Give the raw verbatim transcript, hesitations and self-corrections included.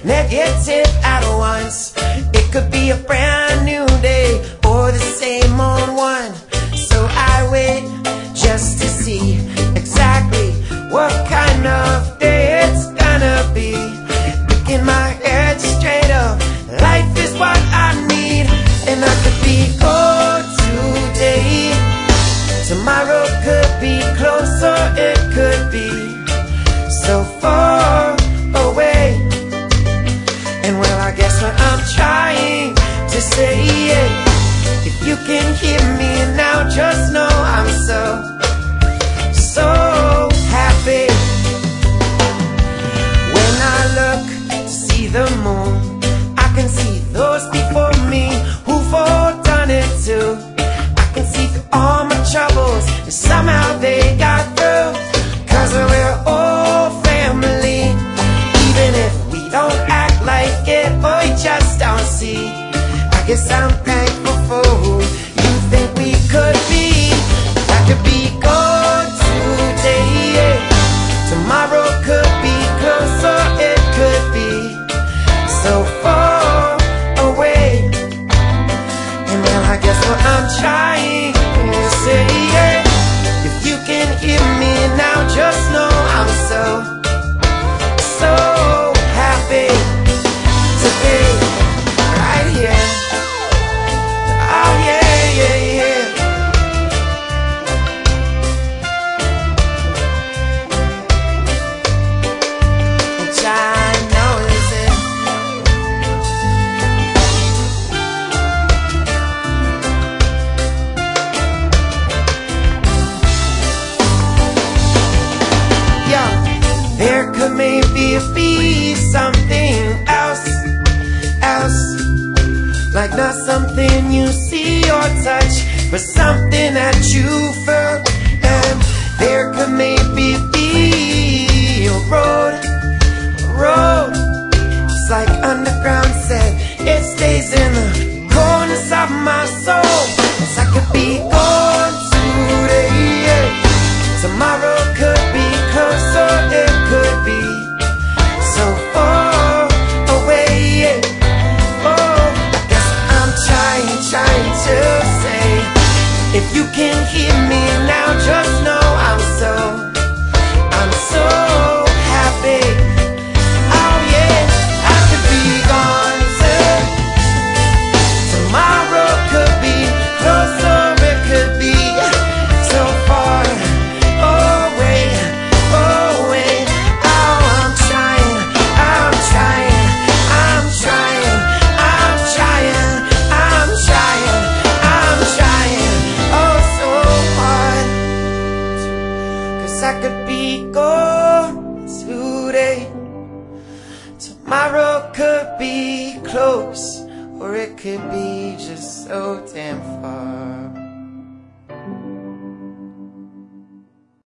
negative at once. It could be a brand new day or the same old one. So I wait just to see exactly what kind of day it's gonna be. Picking my head straight up, life is what I need. And I could be cold today, tomorrow could be closer, it could be so far away. And well, I guess what I'm trying to say is, if you can hear me now, just know I'm so, so happy. When I look to see the moon, I can see those before me who've all done it too. I can see through all my troubles and somehow they got through. Cause we're all family, even if we don't act like it or we just don't see. I guess I'm thankful for who you think we could be. I could be gone today, tomorrow could be closer, it could be so far away. And well, I guess what I'm trying to say, yeah, if you can hear me now, just know I'm so, so happy to be right here. Oh yeah, yeah, yeah. And I know it's it. Yeah, there could maybe be something else, else. Like not something you see or touch, but something that you felt. And there could maybe be a road, a road. It's like underground said, it stays in the corners of my soul. Cause I could be gone today, yeah. Tomorrow could be closer, it could be so far away, yeah. Trying to say, if you can hear me now, just know I'm so, I'm so happy. Oh yeah, I could be gone too. Tomorrow could be closer, it could be so far away, away. Oh, I'm trying, I'm trying, I'm trying, I'm trying. I'm trying, I'm trying, oh so hard. Cause I could be gone today, tomorrow could be close, or it could be just so damn far.